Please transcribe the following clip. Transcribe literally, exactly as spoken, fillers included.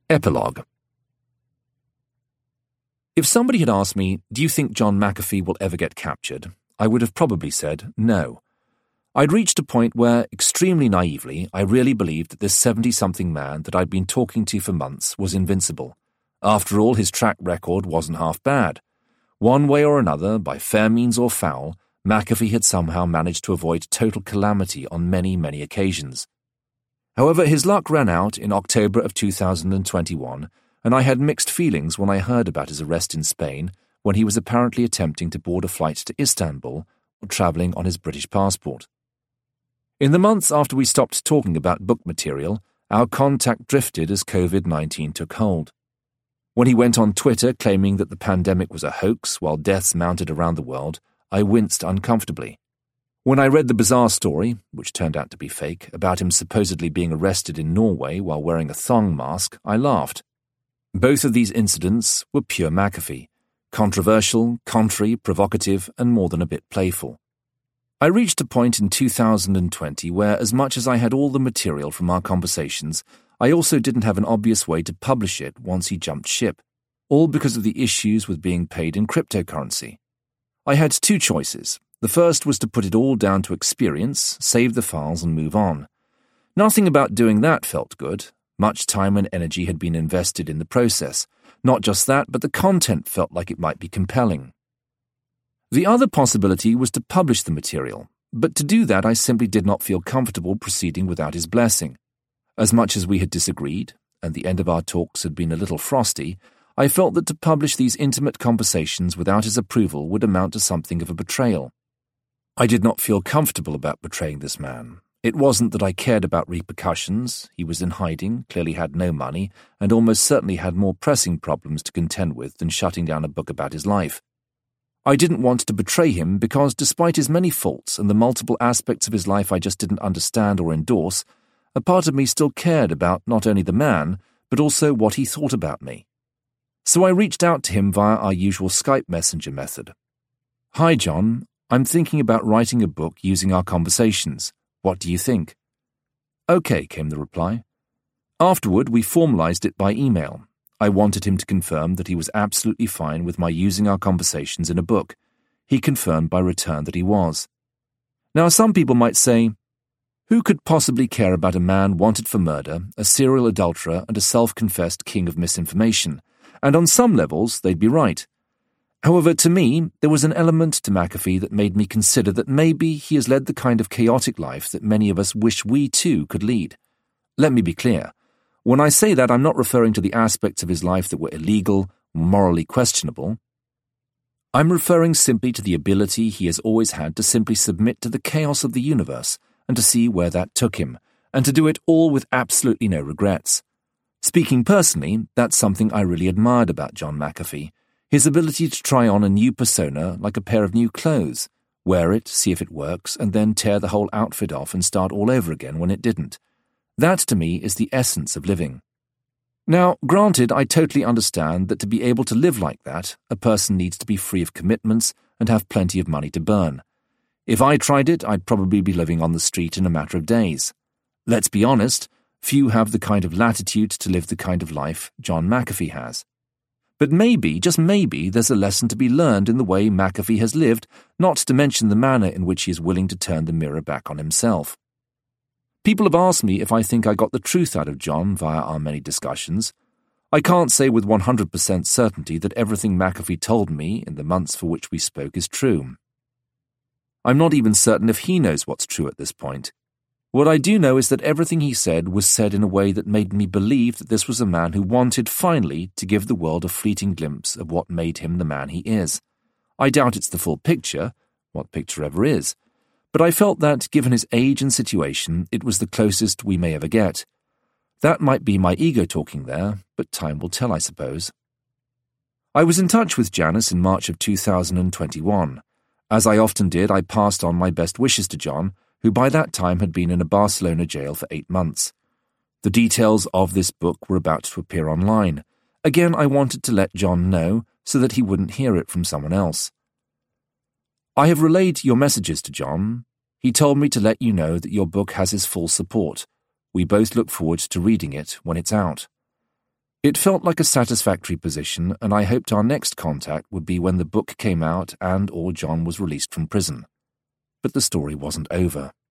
Epilogue. If somebody had asked me, do you think John McAfee will ever get captured, I would have probably said no. I'd reached a point where, extremely naively, I really believed that this seventy-something man that I'd been talking to for months was invincible. After all, his track record wasn't half bad. One way or another, by fair means or foul, McAfee had somehow managed to avoid total calamity on many, many occasions. However, his luck ran out in October of two thousand twenty-one, and I had mixed feelings when I heard about his arrest in Spain, when he was apparently attempting to board a flight to Istanbul or travelling on his British passport. In the months after we stopped talking about book material, our contact drifted as COVID nineteen took hold. When he went on Twitter claiming that the pandemic was a hoax while deaths mounted around the world, I winced uncomfortably. When I read the bizarre story, which turned out to be fake, about him supposedly being arrested in Norway while wearing a thong mask, I laughed. Both of these incidents were pure McAfee, controversial, contrary, provocative, and more than a bit playful. I reached a point in two thousand twenty where, as much as I had all the material from our conversations, I also didn't have an obvious way to publish it once he jumped ship, all because of the issues with being paid in cryptocurrency. I had two choices. The first was to put it all down to experience, save the files and move on. Nothing about doing that felt good. Much time and energy had been invested in the process. Not just that, but the content felt like it might be compelling. The other possibility was to publish the material, but to do that I simply did not feel comfortable proceeding without his blessing. As much as we had disagreed, and the end of our talks had been a little frosty, I felt that to publish these intimate conversations without his approval would amount to something of a betrayal. I did not feel comfortable about betraying this man. It wasn't that I cared about repercussions. He was in hiding, clearly had no money, and almost certainly had more pressing problems to contend with than shutting down a book about his life. I didn't want to betray him because, despite his many faults and the multiple aspects of his life I just didn't understand or endorse, a part of me still cared about not only the man, but also what he thought about me. So I reached out to him via our usual Skype messenger method. Hi, John. I'm thinking about writing a book using our conversations. What do you think? Okay, came the reply. Afterward, we formalized it by email. I wanted him to confirm that he was absolutely fine with my using our conversations in a book. He confirmed by return that he was. Now, some people might say, who could possibly care about a man wanted for murder, a serial adulterer, and a self-confessed king of misinformation? And on some levels, they'd be right. However, to me, there was an element to McAfee that made me consider that maybe he has led the kind of chaotic life that many of us wish we too could lead. Let me be clear. When I say that, I'm not referring to the aspects of his life that were illegal, morally questionable. I'm referring simply to the ability he has always had to simply submit to the chaos of the universe and to see where that took him, and to do it all with absolutely no regrets. Speaking personally, that's something I really admired about John McAfee. His ability to try on a new persona like a pair of new clothes, wear it, see if it works, and then tear the whole outfit off and start all over again when it didn't. That, to me, is the essence of living. Now, granted, I totally understand that to be able to live like that, a person needs to be free of commitments and have plenty of money to burn. If I tried it, I'd probably be living on the street in a matter of days. Let's be honest, few have the kind of latitude to live the kind of life John McAfee has. But maybe, just maybe, there's a lesson to be learned in the way McAfee has lived, not to mention the manner in which he is willing to turn the mirror back on himself. People have asked me if I think I got the truth out of John via our many discussions. I can't say with one hundred percent certainty that everything McAfee told me in the months for which we spoke is true. I'm not even certain if he knows what's true at this point. What I do know is that everything he said was said in a way that made me believe that this was a man who wanted, finally, to give the world a fleeting glimpse of what made him the man he is. I doubt it's the full picture, what picture ever is, but I felt that, given his age and situation, it was the closest we may ever get. That might be my ego talking there, but time will tell, I suppose. I was in touch with Janice in March of two thousand twenty-one. As I often did, I passed on my best wishes to John, who by that time had been in a Barcelona jail for eight months. The details of this book were about to appear online. Again, I wanted to let John know so that he wouldn't hear it from someone else. I have relayed your messages to John. He told me to let you know that your book has his full support. We both look forward to reading it when it's out. It felt like a satisfactory position, and I hoped our next contact would be when the book came out and or John was released from prison. But the story wasn't over.